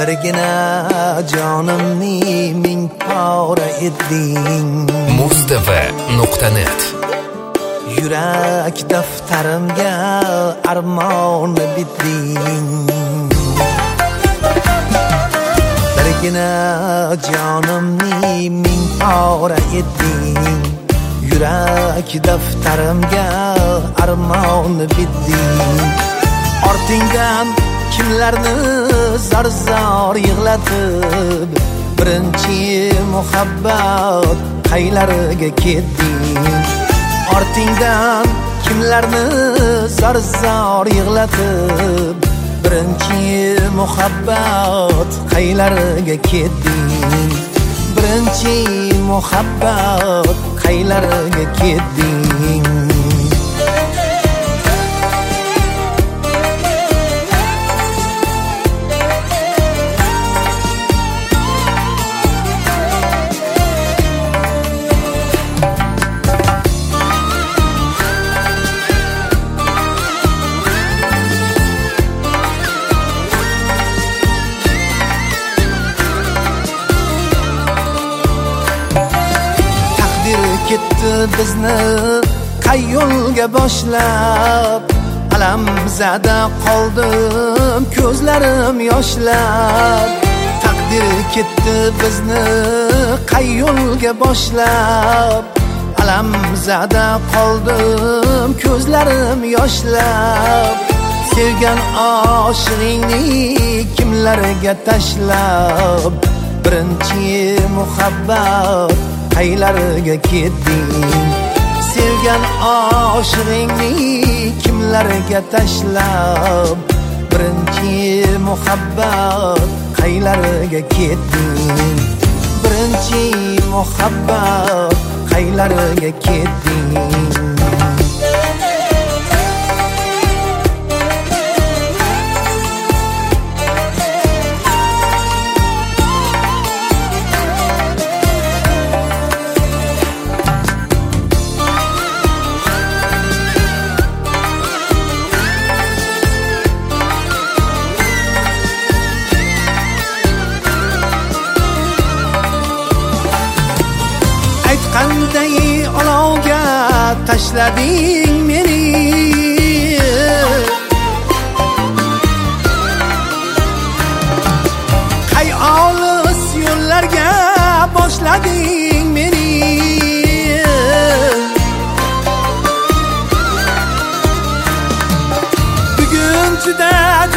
birgina jonimni ming pora etding. Mustafa.net Yurak daftarimga armonni bitding. Birgina jonimni ming pora etding. Yurak daftarimga armonni bitding. Ortingdan kimlarni zar-zor yig'latib, birinchi muhabbat qaylariga ketding. Ortingdan kimlarni zar-zor yig'latib, birinchi muhabbat qaylariga ketding. Birinchi muhabbat qaylariga ketding. Ketdi bizni qay yo'lga boshlab, alam zada qoldim ko'zlarim yoshlab. Taqdir ketdi bizni qay yo'lga boshlab, alam zada qoldim ko'zlarim yoshlab. Sevgan oshig'ingni kimlarga tashlab, birinchi muhabbat qaylariga ketding. Sevgan oshig'ingni kimlarga tashlab, birinchi muhabbat qaylariga ketding. Birinchi muhabbat qaylariga ketding. Qanday olovga tashlading meni, qay olis yo'llarga boshlading meni. Bugun juda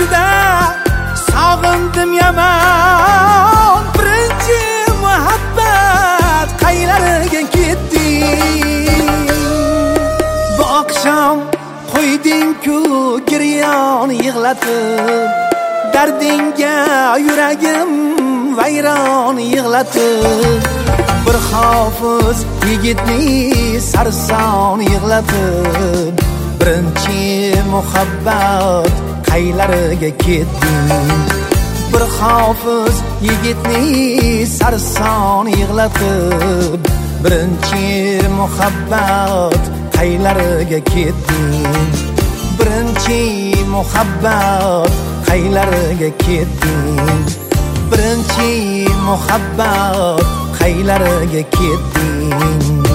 sog'indim yomon, birinchi muhabbat qaylariga ketding. Bu oqshom qo'yding-ku giryon yig'latib, dardingga yuragim vayron yig'latib. Bir hofiz yigitni sarson yig'latib, birinchi muhabbat qaylariga ketding. Bir hofiz yigitni sarson yig'latib, birinchi muhabbat qaylariga ketding. Birinchi muhabbat qaylariga ketding. Birinchi muhabbat qaylariga ketding.